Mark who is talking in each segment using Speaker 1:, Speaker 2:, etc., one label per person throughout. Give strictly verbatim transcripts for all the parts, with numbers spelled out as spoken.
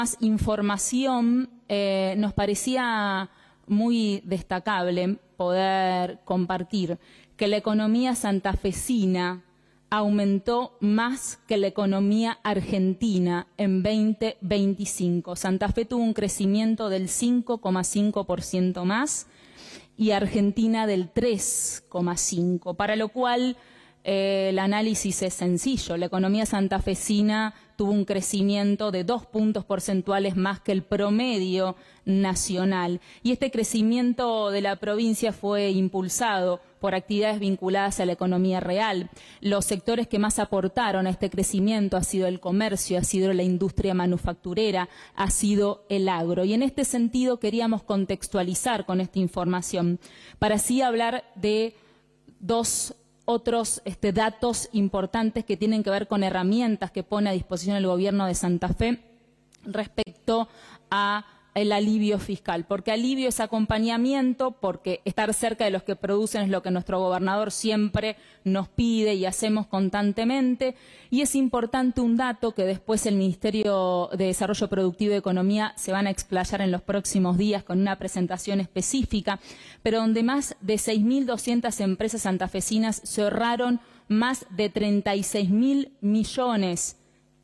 Speaker 1: más información, eh, nos parecía muy destacable poder compartir que la economía santafesina aumentó más que la economía argentina en veinte veinticinco. Santa Fe tuvo un crecimiento del cinco coma cinco por ciento más y Argentina del tres coma cinco por ciento, para lo cual eh, el análisis es sencillo. La economía santafesina tuvo un crecimiento de dos puntos porcentuales más que el promedio nacional. Y este crecimiento de la provincia fue impulsado por actividades vinculadas a la economía real. Los sectores que más aportaron a este crecimiento ha sido el comercio, ha sido la industria manufacturera, ha sido el agro. Y en este sentido queríamos contextualizar con esta información, para así hablar de dos otros este, datos importantes que tienen que ver con herramientas que pone a disposición el gobierno de Santa Fe respecto a el alivio fiscal, porque alivio es acompañamiento, porque estar cerca de los que producen es lo que nuestro gobernador siempre nos pide y hacemos constantemente, y es importante un dato que después el Ministerio de Desarrollo Productivo y Economía se van a explayar en los próximos días con una presentación específica, pero donde más de seis mil doscientas empresas santafesinas se ahorraron más de treinta y seis mil millones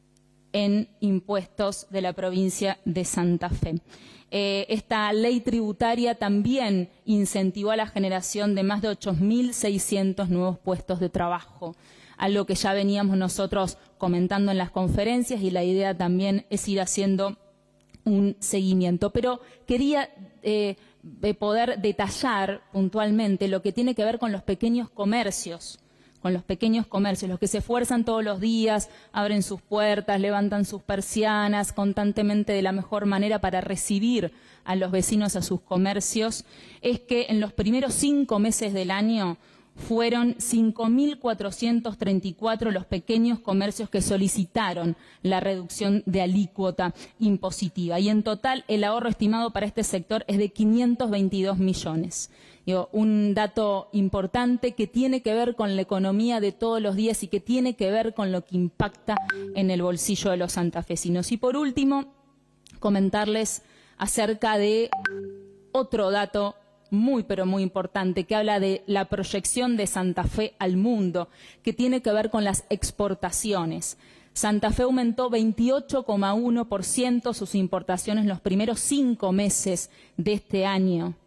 Speaker 1: en impuestos de la provincia de Santa Fe. Eh, esta ley tributaria también incentivó a la generación de más de ocho mil seiscientos nuevos puestos de trabajo, algo que ya veníamos nosotros comentando en las conferencias, y la idea también es ir haciendo un seguimiento. Pero quería eh, poder detallar puntualmente lo que tiene que ver con los pequeños comercios, con los pequeños comercios, los que se esfuerzan todos los días, abren sus puertas, levantan sus persianas constantemente de la mejor manera para recibir a los vecinos a sus comercios. Es que en los primeros cinco meses del año fueron cinco mil cuatrocientos treinta y cuatro los pequeños comercios que solicitaron la reducción de alícuota impositiva, y en total el ahorro estimado para este sector es de quinientos veintidós millones. Digo, un dato importante que tiene que ver con la economía de todos los días y que tiene que ver con lo que impacta en el bolsillo de los santafesinos. Y por último, comentarles acerca de otro dato muy pero muy importante, que habla de la proyección de Santa Fe al mundo, que tiene que ver con las exportaciones. Santa Fe aumentó veintiocho coma uno por ciento sus importaciones en los primeros cinco meses de este año.